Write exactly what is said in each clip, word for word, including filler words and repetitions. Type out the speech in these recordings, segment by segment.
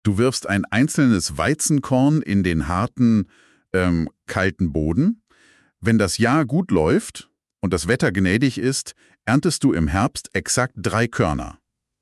Du wirfst ein einzelnes Weizenkorn in den harten, ähm, kalten Boden. Wenn das Jahr gut läuft und das Wetter gnädig ist, erntest du im Herbst exakt drei Körner.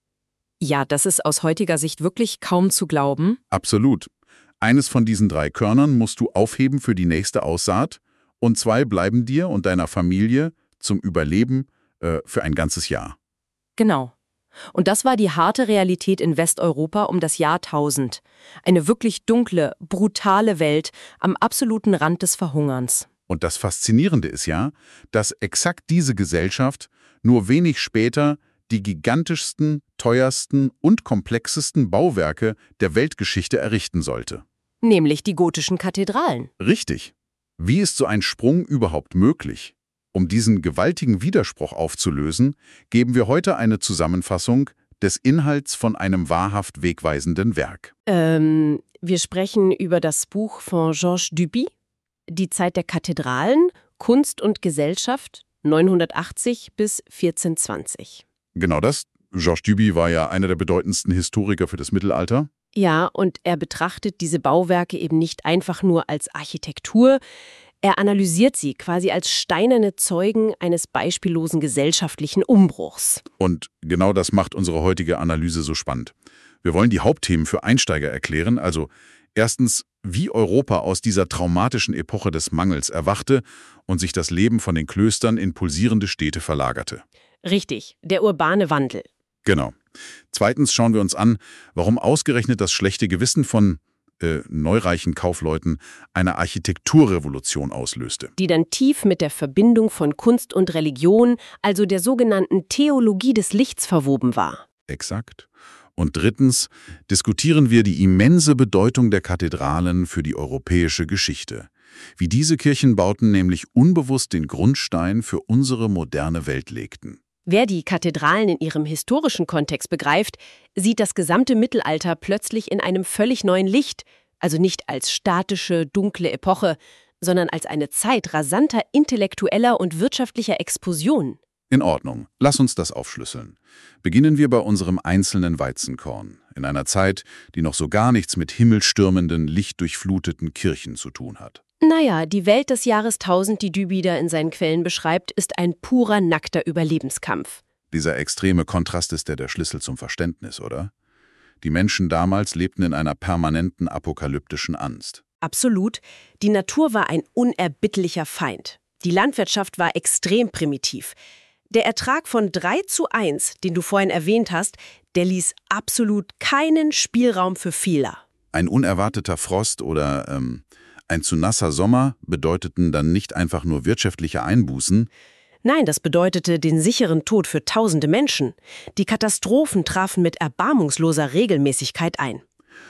Ja, das ist aus heutiger Sicht wirklich kaum zu glauben. Absolut. Eines von diesen drei Körnern musst du aufheben für die nächste Aussaat und zwei bleiben dir und deiner Familie zum Überleben äh, für ein ganzes Jahr. Genau. Und das war die harte Realität in Westeuropa um das Jahrtausend. Eine wirklich dunkle, brutale Welt am absoluten Rand des Verhungerns. Und das Faszinierende ist ja, dass exakt diese Gesellschaft nur wenig später die gigantischsten, teuersten und komplexesten Bauwerke der Weltgeschichte errichten sollte. Nämlich die gotischen Kathedralen. Richtig. Wie ist so ein Sprung überhaupt möglich? Um diesen gewaltigen Widerspruch aufzulösen, geben wir heute eine Zusammenfassung des Inhalts von einem wahrhaft wegweisenden Werk. Ähm, wir sprechen über das Buch von Georges Duby, Die Zeit der Kathedralen, Kunst und Gesellschaft, neunhundertachtzig bis vierzehnhundertzwanzig. Genau das. Georges Duby war ja einer der bedeutendsten Historiker für das Mittelalter. Ja, und er betrachtet diese Bauwerke eben nicht einfach nur als Architektur, er analysiert sie quasi als steinerne Zeugen eines beispiellosen gesellschaftlichen Umbruchs. Und genau das macht unsere heutige Analyse so spannend. Wir wollen die Hauptthemen für Einsteiger erklären, also erstens, wie Europa aus dieser traumatischen Epoche des Mangels erwachte und sich das Leben von den Klöstern in pulsierende Städte verlagerte. Richtig, der urbane Wandel. Genau. Zweitens schauen wir uns an, warum ausgerechnet das schlechte Gewissen von äh, neureichen Kaufleuten eine Architekturrevolution auslöste. Die dann tief mit der Verbindung von Kunst und Religion, also der sogenannten Theologie des Lichts, verwoben war. Exakt. Und drittens diskutieren wir die immense Bedeutung der Kathedralen für die europäische Geschichte. Wie diese Kirchenbauten nämlich unbewusst den Grundstein für unsere moderne Welt legten. Wer die Kathedralen in ihrem historischen Kontext begreift, sieht das gesamte Mittelalter plötzlich in einem völlig neuen Licht, also nicht als statische, dunkle Epoche, sondern als eine Zeit rasanter intellektueller und wirtschaftlicher Explosion. In Ordnung, lass uns das aufschlüsseln. Beginnen wir bei unserem einzelnen Weizenkorn, in einer Zeit, die noch so gar nichts mit himmelstürmenden, lichtdurchfluteten Kirchen zu tun hat. Naja, die Welt des Jahres tausend, die Duby da in seinen Quellen beschreibt, ist ein purer, nackter Überlebenskampf. Dieser extreme Kontrast ist ja der Schlüssel zum Verständnis, oder? Die Menschen damals lebten in einer permanenten apokalyptischen Angst. Absolut. Die Natur war ein unerbittlicher Feind. Die Landwirtschaft war extrem primitiv. Der Ertrag von drei zu eins, den du vorhin erwähnt hast, der ließ absolut keinen Spielraum für Fehler. Ein unerwarteter Frost oder ähm, ein zu nasser Sommer bedeuteten dann nicht einfach nur wirtschaftliche Einbußen. Nein, das bedeutete den sicheren Tod für tausende Menschen. Die Katastrophen trafen mit erbarmungsloser Regelmäßigkeit ein.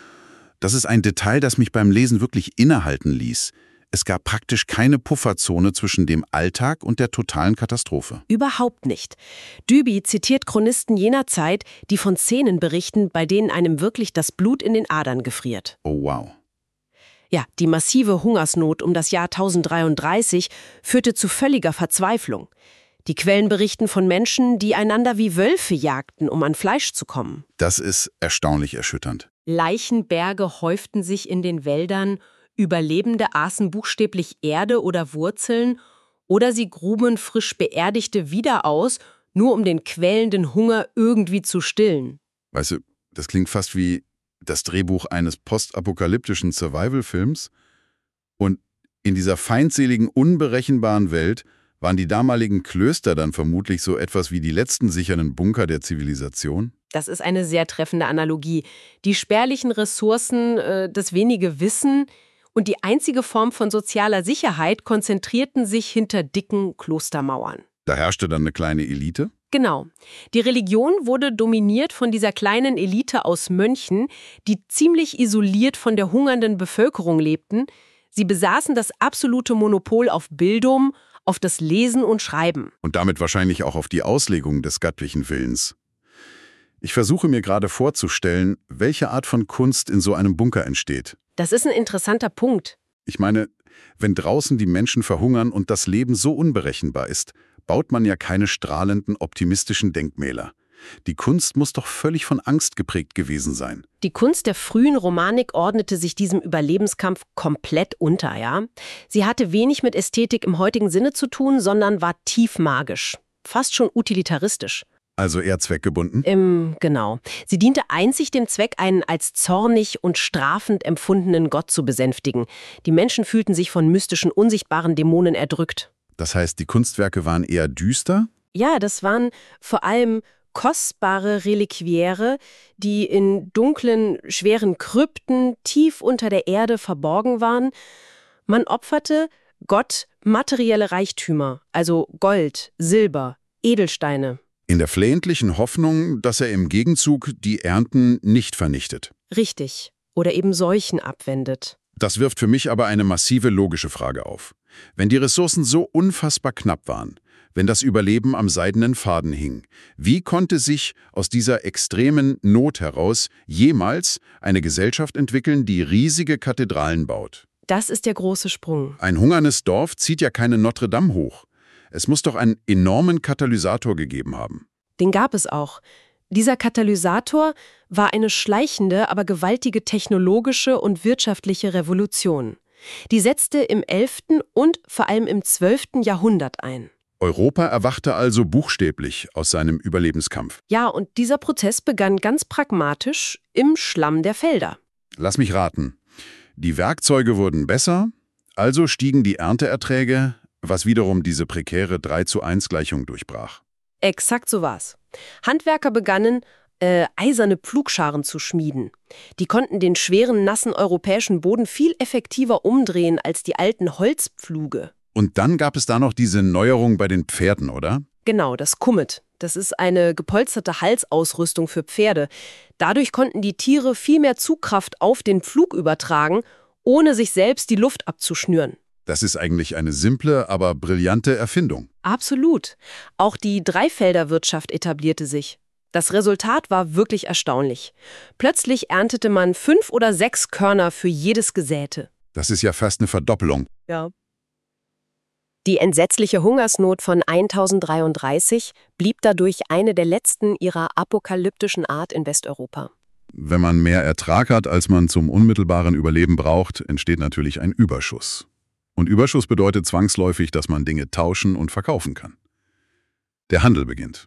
Das ist ein Detail, das mich beim Lesen wirklich innehalten ließ. Es gab praktisch keine Pufferzone zwischen dem Alltag und der totalen Katastrophe. Überhaupt nicht. Duby zitiert Chronisten jener Zeit, die von Szenen berichten, bei denen einem wirklich das Blut in den Adern gefriert. Oh wow. Ja, die massive Hungersnot um das Jahr tausenddreiunddreißig führte zu völliger Verzweiflung. Die Quellen berichten von Menschen, die einander wie Wölfe jagten, um an Fleisch zu kommen. Das ist erstaunlich erschütternd. Leichenberge häuften sich in den Wäldern, Überlebende aßen buchstäblich Erde oder Wurzeln oder sie gruben frisch Beerdigte wieder aus, nur um den quälenden Hunger irgendwie zu stillen. Weißt du, das klingt fast wie das Drehbuch eines postapokalyptischen Survival-Films. Und in dieser feindseligen, unberechenbaren Welt waren die damaligen Klöster dann vermutlich so etwas wie die letzten sicheren Bunker der Zivilisation? Das ist eine sehr treffende Analogie. Die spärlichen Ressourcen, äh, das wenige Wissen und die einzige Form von sozialer Sicherheit konzentrierten sich hinter dicken Klostermauern. Da herrschte dann eine kleine Elite? Genau. Die Religion wurde dominiert von dieser kleinen Elite aus Mönchen, die ziemlich isoliert von der hungernden Bevölkerung lebten. Sie besaßen das absolute Monopol auf Bildung, auf das Lesen und Schreiben. Und damit wahrscheinlich auch auf die Auslegung des göttlichen Willens. Ich versuche mir gerade vorzustellen, welche Art von Kunst in so einem Bunker entsteht. Das ist ein interessanter Punkt. Ich meine, wenn draußen die Menschen verhungern und das Leben so unberechenbar ist, baut man ja keine strahlenden, optimistischen Denkmäler. Die Kunst muss doch völlig von Angst geprägt gewesen sein. Die Kunst der frühen Romanik ordnete sich diesem Überlebenskampf komplett unter, ja? Sie hatte wenig mit Ästhetik im heutigen Sinne zu tun, sondern war tief magisch, fast schon utilitaristisch. Also eher zweckgebunden? Im, genau. Sie diente einzig dem Zweck, einen als zornig und strafend empfundenen Gott zu besänftigen. Die Menschen fühlten sich von mystischen, unsichtbaren Dämonen erdrückt. Das heißt, die Kunstwerke waren eher düster? Ja, das waren vor allem kostbare Reliquiäre, die in dunklen, schweren Krypten tief unter der Erde verborgen waren. Man opferte Gott materielle Reichtümer, also Gold, Silber, Edelsteine. In der flehentlichen Hoffnung, dass er im Gegenzug die Ernten nicht vernichtet. Richtig. Oder eben Seuchen abwendet. Das wirft für mich aber eine massive logische Frage auf. Wenn die Ressourcen so unfassbar knapp waren, wenn das Überleben am seidenen Faden hing, wie konnte sich aus dieser extremen Not heraus jemals eine Gesellschaft entwickeln, die riesige Kathedralen baut? Das ist der große Sprung. Ein hungerndes Dorf zieht ja keine Notre Dame hoch. Es muss doch einen enormen Katalysator gegeben haben. Den gab es auch. Dieser Katalysator war eine schleichende, aber gewaltige technologische und wirtschaftliche Revolution. Die setzte im elften und vor allem im zwölften Jahrhundert ein. Europa erwachte also buchstäblich aus seinem Überlebenskampf. Ja, und dieser Prozess begann ganz pragmatisch im Schlamm der Felder. Lass mich raten. Die Werkzeuge wurden besser, also stiegen die Ernteerträge, was wiederum diese prekäre drei zu eins Gleichung durchbrach. Exakt so war's. Handwerker begannen, äh, eiserne Pflugscharen zu schmieden. Die konnten den schweren, nassen europäischen Boden viel effektiver umdrehen als die alten Holzpfluge. Und dann gab es da noch diese Neuerung bei den Pferden, oder? Genau, das Kummet. Das ist eine gepolsterte Halsausrüstung für Pferde. Dadurch konnten die Tiere viel mehr Zugkraft auf den Pflug übertragen, ohne sich selbst die Luft abzuschnüren. Das ist eigentlich eine simple, aber brillante Erfindung. Absolut. Auch die Dreifelderwirtschaft etablierte sich. Das Resultat war wirklich erstaunlich. Plötzlich erntete man fünf oder sechs Körner für jedes Gesäte. Das ist ja fast eine Verdoppelung. Ja. Die entsetzliche Hungersnot von tausenddreiunddreißig blieb dadurch eine der letzten ihrer apokalyptischen Art in Westeuropa. Wenn man mehr Ertrag hat, als man zum unmittelbaren Überleben braucht, entsteht natürlich ein Überschuss. Und Überschuss bedeutet zwangsläufig, dass man Dinge tauschen und verkaufen kann. Der Handel beginnt.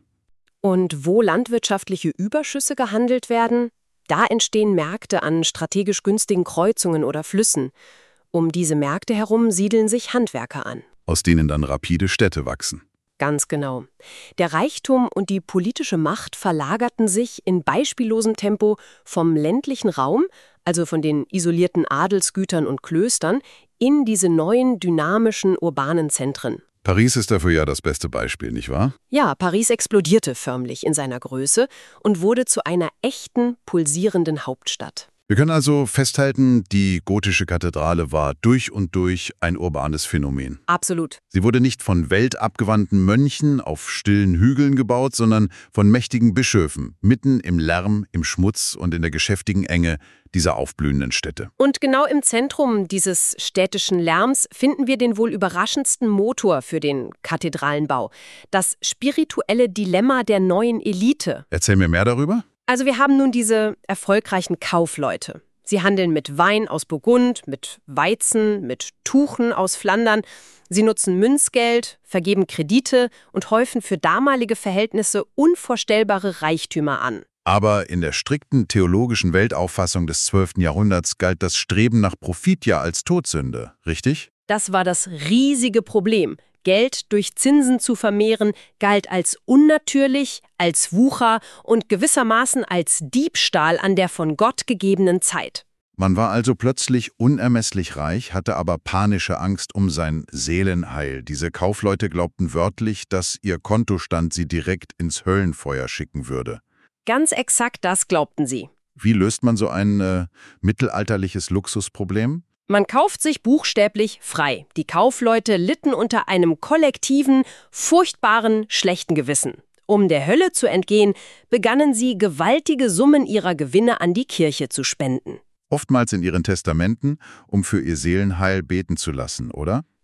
Und wo landwirtschaftliche Überschüsse gehandelt werden, da entstehen Märkte an strategisch günstigen Kreuzungen oder Flüssen. Um diese Märkte herum siedeln sich Handwerker an. Aus denen dann rapide Städte wachsen. Ganz genau. Der Reichtum und die politische Macht verlagerten sich in beispiellosem Tempo vom ländlichen Raum, also von den isolierten Adelsgütern und Klöstern, in diese neuen, dynamischen, urbanen Zentren. Paris ist dafür ja das beste Beispiel, nicht wahr? Ja, Paris explodierte förmlich in seiner Größe und wurde zu einer echten, pulsierenden Hauptstadt. Wir können also festhalten, die gotische Kathedrale war durch und durch ein urbanes Phänomen. Absolut. Sie wurde nicht von weltabgewandten Mönchen auf stillen Hügeln gebaut, sondern von mächtigen Bischöfen, mitten im Lärm, im Schmutz und in der geschäftigen Enge dieser aufblühenden Städte. Und genau im Zentrum dieses städtischen Lärms finden wir den wohl überraschendsten Motor für den Kathedralenbau. Das spirituelle Dilemma der neuen Elite. Erzähl mir mehr darüber. Also wir haben nun diese erfolgreichen Kaufleute. Sie handeln mit Wein aus Burgund, mit Weizen, mit Tuchen aus Flandern. Sie nutzen Münzgeld, vergeben Kredite und häufen für damalige Verhältnisse unvorstellbare Reichtümer an. Aber in der strikten theologischen Weltauffassung des zwölften Jahrhunderts galt das Streben nach Profit ja als Todsünde, richtig? Das war das riesige Problem. Geld durch Zinsen zu vermehren, galt als unnatürlich, als Wucher und gewissermaßen als Diebstahl an der von Gott gegebenen Zeit. Man war also plötzlich unermesslich reich, hatte aber panische Angst um sein Seelenheil. Diese Kaufleute glaubten wörtlich, dass ihr Kontostand sie direkt ins Höllenfeuer schicken würde. Ganz exakt das glaubten sie. Wie löst man so ein äh, mittelalterliches Luxusproblem? Man kauft sich buchstäblich frei. Die Kaufleute litten unter einem kollektiven, furchtbaren, schlechten Gewissen. Um der Hölle zu entgehen, begannen sie, gewaltige Summen ihrer Gewinne an die Kirche zu spenden. Oftmals in ihren Testamenten, um für ihr Seelenheil beten zu lassen, oder?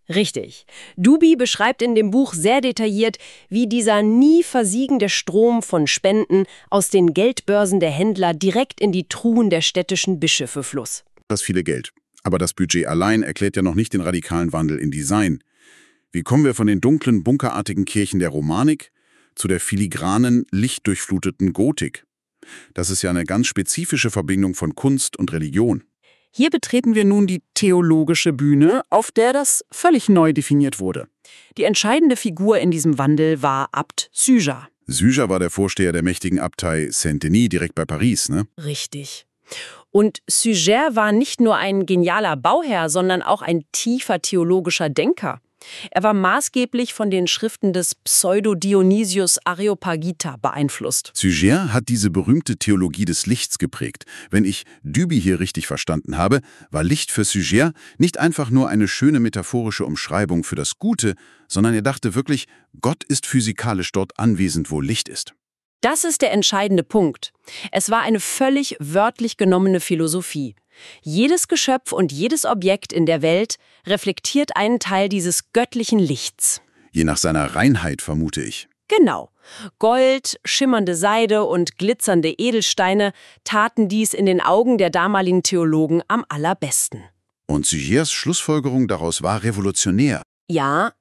Richtig. Duby beschreibt in dem Buch sehr detailliert, wie dieser nie versiegende Strom von Spenden aus den Geldbörsen der Händler direkt in die Truhen der städtischen Bischöfe floss. Das viele Geld. Aber das Budget allein erklärt ja noch nicht den radikalen Wandel in Design. Wie kommen wir von den dunklen, bunkerartigen Kirchen der Romanik zu der filigranen, lichtdurchfluteten Gotik? Das ist ja eine ganz spezifische Verbindung von Kunst und Religion. Hier betreten wir nun die theologische Bühne, auf der das völlig neu definiert wurde. Die entscheidende Figur in diesem Wandel war Abt Suger. Suger war der Vorsteher der mächtigen Abtei Saint-Denis direkt bei Paris, ne? Richtig. Und Suger war nicht nur ein genialer Bauherr, sondern auch ein tiefer theologischer Denker. Er war maßgeblich von den Schriften des Pseudo-Dionysius Areopagita beeinflusst. Suger hat diese berühmte Theologie des Lichts geprägt. Wenn ich Duby hier richtig verstanden habe, war Licht für Suger nicht einfach nur eine schöne metaphorische Umschreibung für das Gute, sondern er dachte wirklich, Gott ist physikalisch dort anwesend, wo Licht ist. Das ist der entscheidende Punkt. Es war eine völlig wörtlich genommene Philosophie. Jedes Geschöpf und jedes Objekt in der Welt reflektiert einen Teil dieses göttlichen Lichts. Je nach seiner Reinheit, vermute ich. Genau. Gold, schimmernde Seide und glitzernde Edelsteine taten dies in den Augen der damaligen Theologen am allerbesten. Und Sugers Schlussfolgerung daraus war revolutionär. Ja,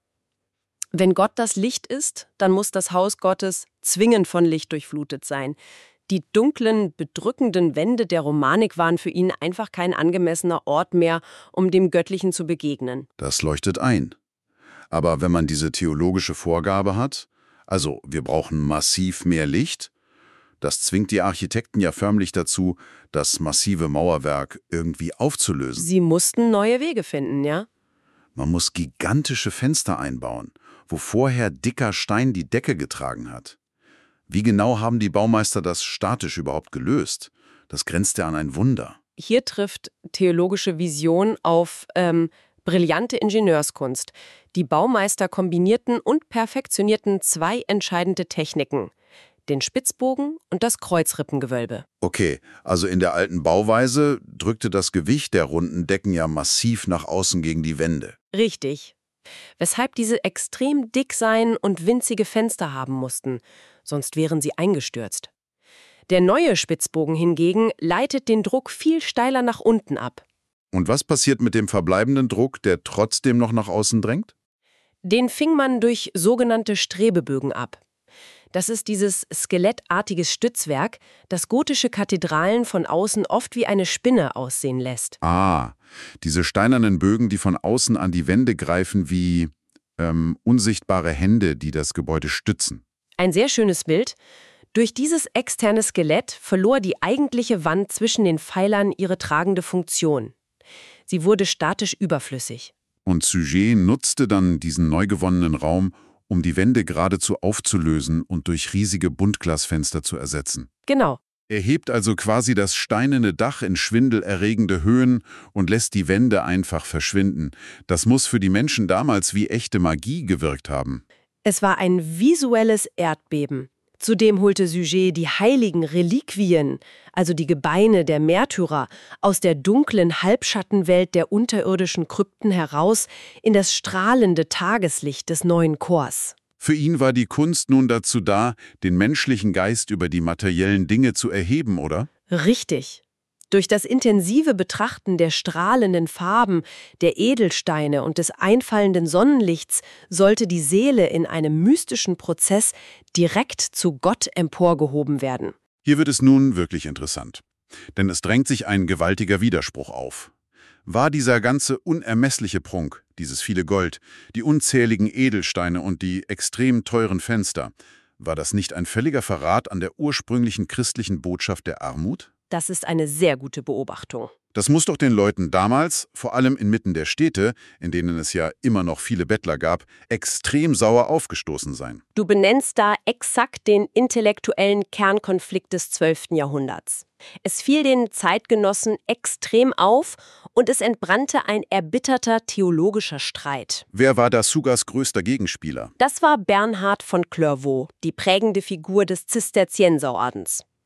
wenn Gott das Licht ist, dann muss das Haus Gottes zwingend von Licht durchflutet sein. Die dunklen, bedrückenden Wände der Romanik waren für ihn einfach kein angemessener Ort mehr, um dem Göttlichen zu begegnen. Das leuchtet ein. Aber wenn man diese theologische Vorgabe hat, also wir brauchen massiv mehr Licht, das zwingt die Architekten ja förmlich dazu, das massive Mauerwerk irgendwie aufzulösen. Sie mussten neue Wege finden, ja? Man muss gigantische Fenster einbauen, wo vorher dicker Stein die Decke getragen hat. Wie genau haben die Baumeister das statisch überhaupt gelöst? Das grenzt ja an ein Wunder. Hier trifft theologische Vision auf ähm, brillante Ingenieurskunst. Die Baumeister kombinierten und perfektionierten zwei entscheidende Techniken: den Spitzbogen und das Kreuzrippengewölbe. Okay, also in der alten Bauweise drückte das Gewicht der runden Decken ja massiv nach außen gegen die Wände. Richtig. Weshalb diese extrem dick sein und winzige Fenster haben mussten, sonst wären sie eingestürzt. Der neue Spitzbogen hingegen leitet den Druck viel steiler nach unten ab. Und was passiert mit dem verbleibenden Druck, der trotzdem noch nach außen drängt? Den fing man durch sogenannte Strebebögen ab. Das ist dieses skelettartiges Stützwerk, das gotische Kathedralen von außen oft wie eine Spinne aussehen lässt. Ah, diese steinernen Bögen, die von außen an die Wände greifen wie ähm, unsichtbare Hände, die das Gebäude stützen. Ein sehr schönes Bild. Durch dieses externe Skelett verlor die eigentliche Wand zwischen den Pfeilern ihre tragende Funktion. Sie wurde statisch überflüssig. Und Suger nutzte dann diesen neu gewonnenen Raum, um die Wände geradezu aufzulösen und durch riesige Buntglasfenster zu ersetzen. Genau. Er hebt also quasi das steinerne Dach in schwindelerregende Höhen und lässt die Wände einfach verschwinden. Das muss für die Menschen damals wie echte Magie gewirkt haben. Es war ein visuelles Erdbeben. Zudem holte Suger die heiligen Reliquien, also die Gebeine der Märtyrer, aus der dunklen Halbschattenwelt der unterirdischen Krypten heraus in das strahlende Tageslicht des neuen Chors. Für ihn war die Kunst nun dazu da, den menschlichen Geist über die materiellen Dinge zu erheben, oder? Richtig. Durch das intensive Betrachten der strahlenden Farben, der Edelsteine und des einfallenden Sonnenlichts sollte die Seele in einem mystischen Prozess direkt zu Gott emporgehoben werden. Hier wird es nun wirklich interessant. Denn es drängt sich ein gewaltiger Widerspruch auf. War dieser ganze unermessliche Prunk, dieses viele Gold, die unzähligen Edelsteine und die extrem teuren Fenster, war das nicht ein völliger Verrat an der ursprünglichen christlichen Botschaft der Armut? Das ist eine sehr gute Beobachtung. Das muss doch den Leuten damals, vor allem inmitten der Städte, in denen es ja immer noch viele Bettler gab, extrem sauer aufgestoßen sein. Du benennst da exakt den intellektuellen Kernkonflikt des zwölften Jahrhunderts. Es fiel den Zeitgenossen extrem auf und es entbrannte ein erbitterter theologischer Streit. Wer war da Sugers größter Gegenspieler? Das war Bernhard von Clairvaux, die prägende Figur des Zisterzienserordens.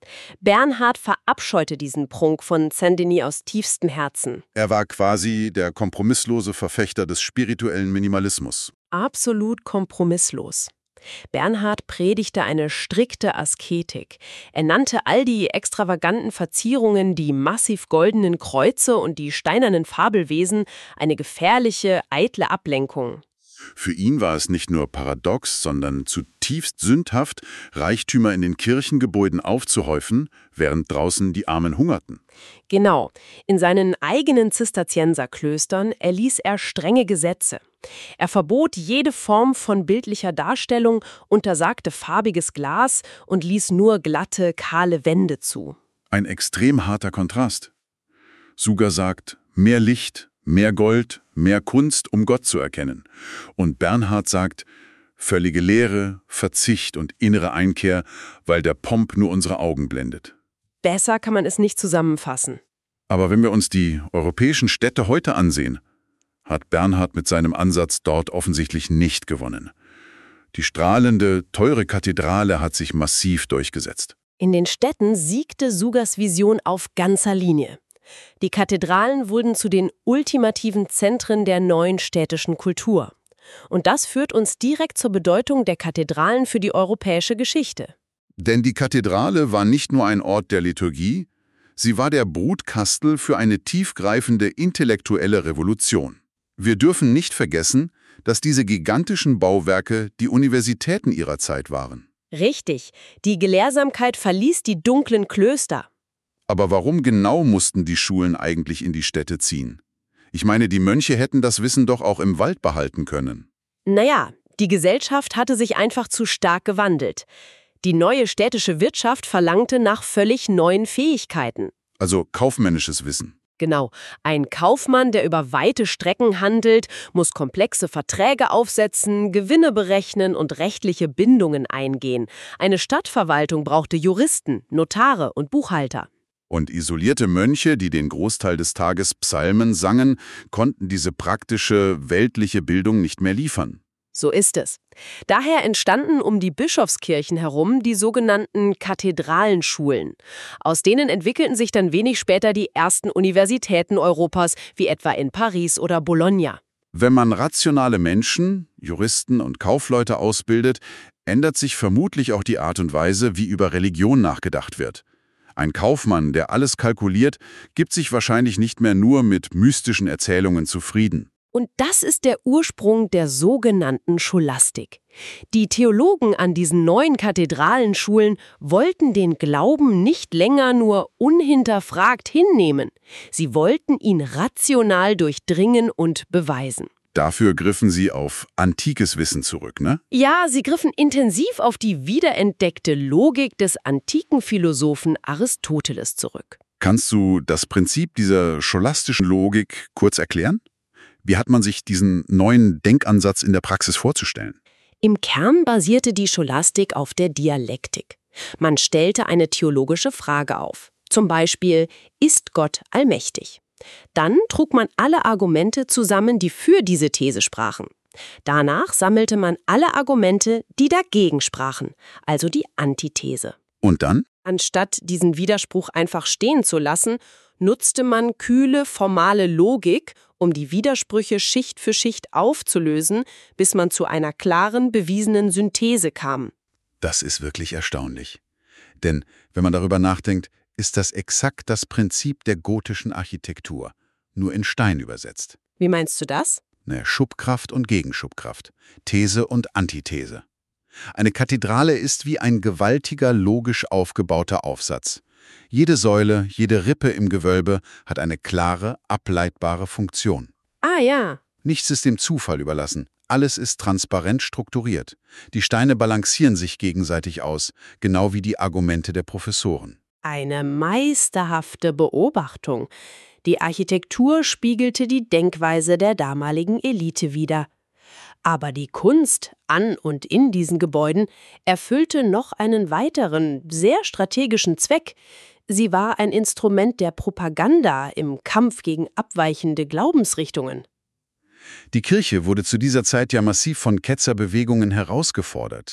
Bernhard verabscheute diesen Prunk von Saint-Denis aus tiefstem Herzen. Er war quasi der kompromisslose Verfechter des spirituellen Minimalismus. Absolut kompromisslos. Bernhard predigte eine strikte Asketik. Er nannte all die extravaganten Verzierungen, die massiv goldenen Kreuze und die steinernen Fabelwesen eine gefährliche, eitle Ablenkung. Für ihn war es nicht nur paradox, sondern zutiefst sündhaft, Reichtümer in den Kirchengebäuden aufzuhäufen, während draußen die Armen hungerten. Genau. In seinen eigenen Zisterzienserklöstern erließ er strenge Gesetze. Er verbot jede Form von bildlicher Darstellung, untersagte farbiges Glas und ließ nur glatte, kahle Wände zu. Ein extrem harter Kontrast. Suger sagt, mehr Licht, mehr Gold, mehr Kunst, um Gott zu erkennen. Und Bernhard sagt, völlige Leere, Verzicht und innere Einkehr, weil der Pomp nur unsere Augen blendet. Besser kann man es nicht zusammenfassen. Aber wenn wir uns die europäischen Städte heute ansehen, hat Bernhard mit seinem Ansatz dort offensichtlich nicht gewonnen. Die strahlende, teure Kathedrale hat sich massiv durchgesetzt. In den Städten siegte Sugers Vision auf ganzer Linie. Die Kathedralen wurden zu den ultimativen Zentren der neuen städtischen Kultur. Und das führt uns direkt zur Bedeutung der Kathedralen für die europäische Geschichte. Denn die Kathedrale war nicht nur ein Ort der Liturgie, sie war der Brutkastel für eine tiefgreifende intellektuelle Revolution. Wir dürfen nicht vergessen, dass diese gigantischen Bauwerke die Universitäten ihrer Zeit waren. Richtig, die Gelehrsamkeit verließ die dunklen Klöster. Aber warum genau mussten die Schulen eigentlich in die Städte ziehen? Ich meine, die Mönche hätten das Wissen doch auch im Wald behalten können. Naja, die Gesellschaft hatte sich einfach zu stark gewandelt. Die neue städtische Wirtschaft verlangte nach völlig neuen Fähigkeiten. Also kaufmännisches Wissen. Genau. Ein Kaufmann, der über weite Strecken handelt, muss komplexe Verträge aufsetzen, Gewinne berechnen und rechtliche Bindungen eingehen. Eine Stadtverwaltung brauchte Juristen, Notare und Buchhalter. Und isolierte Mönche, die den Großteil des Tages Psalmen sangen, konnten diese praktische, weltliche Bildung nicht mehr liefern. So ist es. Daher entstanden um die Bischofskirchen herum die sogenannten Kathedralenschulen. Aus denen entwickelten sich dann wenig später die ersten Universitäten Europas, wie etwa in Paris oder Bologna. Wenn man rationale Menschen, Juristen und Kaufleute ausbildet, ändert sich vermutlich auch die Art und Weise, wie über Religion nachgedacht wird. Ein Kaufmann, der alles kalkuliert, gibt sich wahrscheinlich nicht mehr nur mit mystischen Erzählungen zufrieden. Und das ist der Ursprung der sogenannten Scholastik. Die Theologen an diesen neuen Kathedralenschulen wollten den Glauben nicht länger nur unhinterfragt hinnehmen. Sie wollten ihn rational durchdringen und beweisen. Dafür griffen sie auf antikes Wissen zurück, ne? Ja, sie griffen intensiv auf die wiederentdeckte Logik des antiken Philosophen Aristoteles zurück. Kannst du das Prinzip dieser scholastischen Logik kurz erklären? Wie hat man sich diesen neuen Denkansatz in der Praxis vorzustellen? Im Kern basierte die Scholastik auf der Dialektik. Man stellte eine theologische Frage auf. Zum Beispiel, ist Gott allmächtig? Dann trug man alle Argumente zusammen, die für diese These sprachen. Danach sammelte man alle Argumente, die dagegen sprachen, also die Antithese. Und dann? Anstatt diesen Widerspruch einfach stehen zu lassen, nutzte man kühle, formale Logik, um die Widersprüche Schicht für Schicht aufzulösen, bis man zu einer klaren, bewiesenen Synthese kam. Das ist wirklich erstaunlich. Denn wenn man darüber nachdenkt, ist das exakt das Prinzip der gotischen Architektur, nur in Stein übersetzt. Wie meinst du das? Ne, Schubkraft und Gegenschubkraft, These und Antithese. Eine Kathedrale ist wie ein gewaltiger, logisch aufgebauter Aufsatz. Jede Säule, jede Rippe im Gewölbe hat eine klare, ableitbare Funktion. Ah ja. Nichts ist dem Zufall überlassen. Alles ist transparent strukturiert. Die Steine balancieren sich gegenseitig aus, genau wie die Argumente der Professoren. Eine meisterhafte Beobachtung. Die Architektur spiegelte die Denkweise der damaligen Elite wider. Aber die Kunst an und in diesen Gebäuden erfüllte noch einen weiteren, sehr strategischen Zweck. Sie war ein Instrument der Propaganda im Kampf gegen abweichende Glaubensrichtungen. Die Kirche wurde zu dieser Zeit ja massiv von Ketzerbewegungen herausgefordert.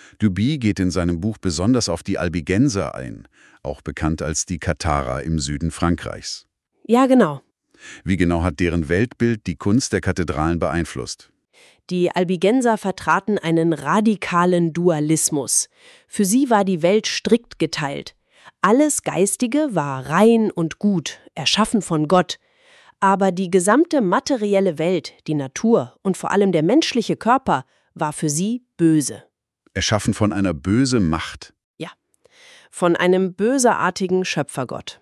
Duby geht in seinem Buch besonders auf die Albigenser ein, auch bekannt als die Katharer im Süden Frankreichs. Ja, genau. Wie genau hat deren Weltbild die Kunst der Kathedralen beeinflusst? Die Albigenser vertraten einen radikalen Dualismus. Für sie war die Welt strikt geteilt. Alles Geistige war rein und gut, erschaffen von Gott. Aber die gesamte materielle Welt, die Natur und vor allem der menschliche Körper, war für sie böse. Erschaffen von einer bösen Macht. Ja, von einem bösartigen Schöpfergott.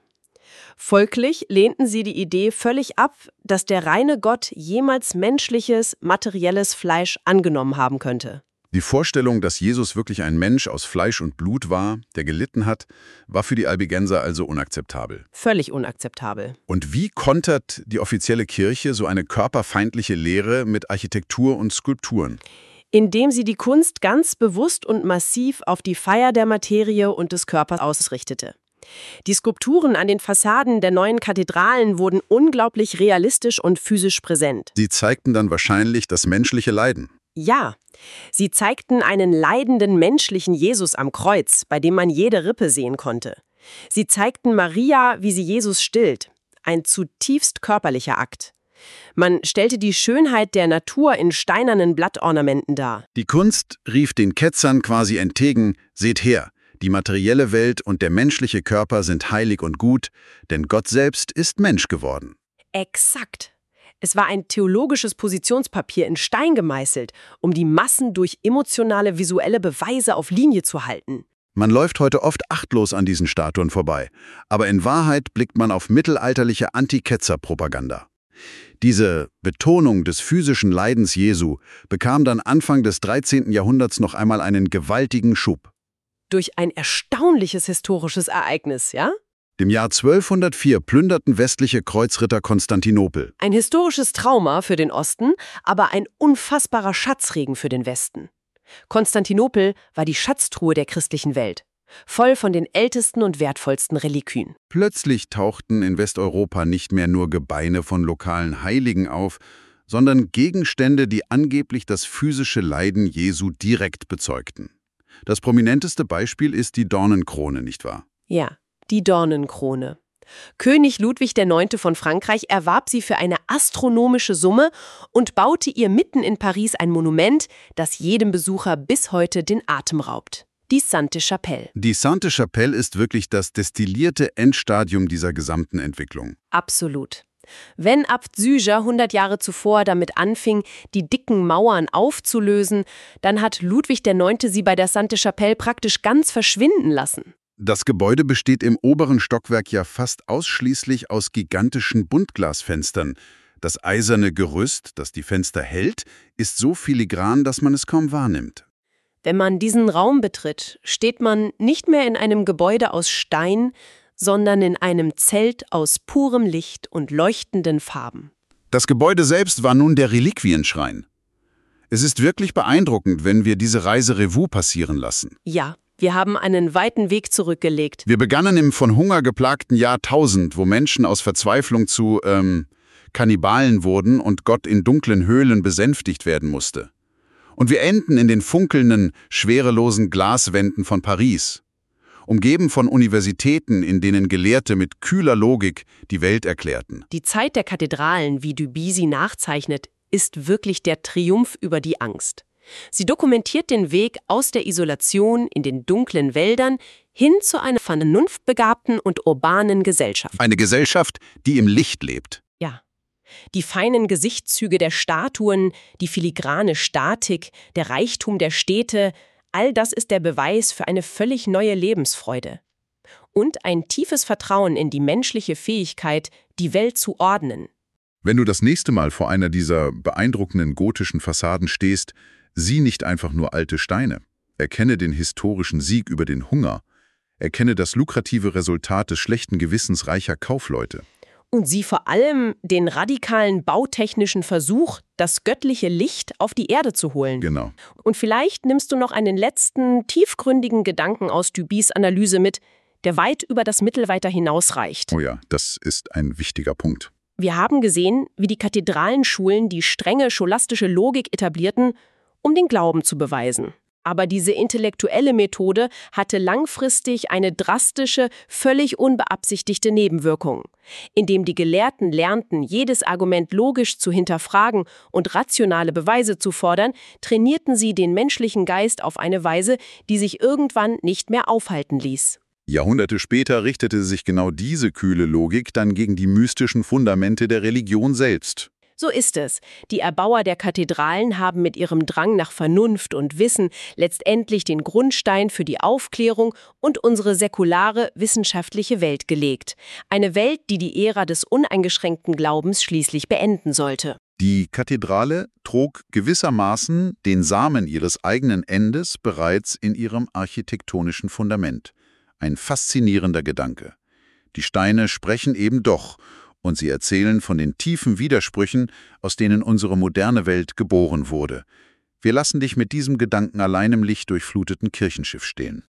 Folglich lehnten sie die Idee völlig ab, dass der reine Gott jemals menschliches, materielles Fleisch angenommen haben könnte. Die Vorstellung, dass Jesus wirklich ein Mensch aus Fleisch und Blut war, der gelitten hat, war für die Albigenser also unakzeptabel. Völlig unakzeptabel. Und wie kontert die offizielle Kirche so eine körperfeindliche Lehre mit Architektur und Skulpturen? Indem sie die Kunst ganz bewusst und massiv auf die Feier der Materie und des Körpers ausrichtete. Die Skulpturen an den Fassaden der neuen Kathedralen wurden unglaublich realistisch und physisch präsent. Sie zeigten dann wahrscheinlich das menschliche Leiden. Ja, sie zeigten einen leidenden menschlichen Jesus am Kreuz, bei dem man jede Rippe sehen konnte. Sie zeigten Maria, wie sie Jesus stillt. Ein zutiefst körperlicher Akt. Man stellte die Schönheit der Natur in steinernen Blattornamenten dar. Die Kunst rief den Ketzern quasi entgegen: Seht her, die materielle Welt und der menschliche Körper sind heilig und gut, denn Gott selbst ist Mensch geworden. Exakt. Es war ein theologisches Positionspapier in Stein gemeißelt, um die Massen durch emotionale visuelle Beweise auf Linie zu halten. Man läuft heute oft achtlos an diesen Statuen vorbei, aber in Wahrheit blickt man auf mittelalterliche Anti-Ketzer-Propaganda. Diese Betonung des physischen Leidens Jesu bekam dann Anfang des dreizehnten Jahrhunderts noch einmal einen gewaltigen Schub. Durch ein erstaunliches historisches Ereignis, ja? Im Jahr zwölfhundertvier plünderten westliche Kreuzritter Konstantinopel. Ein historisches Trauma für den Osten, aber ein unfassbarer Schatzregen für den Westen. Konstantinopel war die Schatztruhe der christlichen Welt, voll von den ältesten und wertvollsten Reliquien. Plötzlich tauchten in Westeuropa nicht mehr nur Gebeine von lokalen Heiligen auf, sondern Gegenstände, die angeblich das physische Leiden Jesu direkt bezeugten. Das prominenteste Beispiel ist die Dornenkrone, nicht wahr? Ja, die Dornenkrone. König Ludwig der Neunte von Frankreich erwarb sie für eine astronomische Summe und baute ihr mitten in Paris ein Monument, das jedem Besucher bis heute den Atem raubt. Die Sainte-Chapelle. Die Sainte-Chapelle ist wirklich das destillierte Endstadium dieser gesamten Entwicklung. Absolut. Wenn Abt Süger hundert Jahre zuvor damit anfing, die dicken Mauern aufzulösen, dann hat Ludwig der Neunte sie bei der Sainte-Chapelle praktisch ganz verschwinden lassen. Das Gebäude besteht im oberen Stockwerk ja fast ausschließlich aus gigantischen Buntglasfenstern. Das eiserne Gerüst, das die Fenster hält, ist so filigran, dass man es kaum wahrnimmt. Wenn man diesen Raum betritt, steht man nicht mehr in einem Gebäude aus Stein, sondern in einem Zelt aus purem Licht und leuchtenden Farben. Das Gebäude selbst war nun der Reliquienschrein. Es ist wirklich beeindruckend, wenn wir diese Reise Revue passieren lassen. Ja, wir haben einen weiten Weg zurückgelegt. Wir begannen im von Hunger geplagten Jahr tausend, wo Menschen aus Verzweiflung zu, ähm, Kannibalen wurden und Gott in dunklen Höhlen besänftigt werden musste. Und wir enden in den funkelnden, schwerelosen Glaswänden von Paris, umgeben von Universitäten, in denen Gelehrte mit kühler Logik die Welt erklärten. Die Zeit der Kathedralen, wie Duby sie nachzeichnet, ist wirklich der Triumph über die Angst. Sie dokumentiert den Weg aus der Isolation in den dunklen Wäldern hin zu einer vernunftbegabten und urbanen Gesellschaft. Eine Gesellschaft, die im Licht lebt. Ja. Die feinen Gesichtszüge der Statuen, die filigrane Statik, der Reichtum der Städte, all das ist der Beweis für eine völlig neue Lebensfreude. Und ein tiefes Vertrauen in die menschliche Fähigkeit, die Welt zu ordnen. Wenn du das nächste Mal vor einer dieser beeindruckenden gotischen Fassaden stehst, sieh nicht einfach nur alte Steine. Erkenne den historischen Sieg über den Hunger. Erkenne das lukrative Resultat des schlechten Gewissens reicher Kaufleute. Und sieh vor allem den radikalen bautechnischen Versuch, das göttliche Licht auf die Erde zu holen. Genau. Und vielleicht nimmst du noch einen letzten, tiefgründigen Gedanken aus Dubys Analyse mit, der weit über das Mittelalter hinausreicht. Oh ja, das ist ein wichtiger Punkt. Wir haben gesehen, wie die Kathedralenschulen die strenge scholastische Logik etablierten, um den Glauben zu beweisen. Aber diese intellektuelle Methode hatte langfristig eine drastische, völlig unbeabsichtigte Nebenwirkung. Indem die Gelehrten lernten, jedes Argument logisch zu hinterfragen und rationale Beweise zu fordern, trainierten sie den menschlichen Geist auf eine Weise, die sich irgendwann nicht mehr aufhalten ließ. Jahrhunderte später richtete sich genau diese kühle Logik dann gegen die mystischen Fundamente der Religion selbst. So ist es. Die Erbauer der Kathedralen haben mit ihrem Drang nach Vernunft und Wissen letztendlich den Grundstein für die Aufklärung und unsere säkulare, wissenschaftliche Welt gelegt. Eine Welt, die die Ära des uneingeschränkten Glaubens schließlich beenden sollte. Die Kathedrale trug gewissermaßen den Samen ihres eigenen Endes bereits in ihrem architektonischen Fundament. Ein faszinierender Gedanke. Die Steine sprechen eben doch, und sie erzählen von den tiefen Widersprüchen, aus denen unsere moderne Welt geboren wurde. Wir lassen dich mit diesem Gedanken allein im lichtdurchfluteten Kirchenschiff stehen.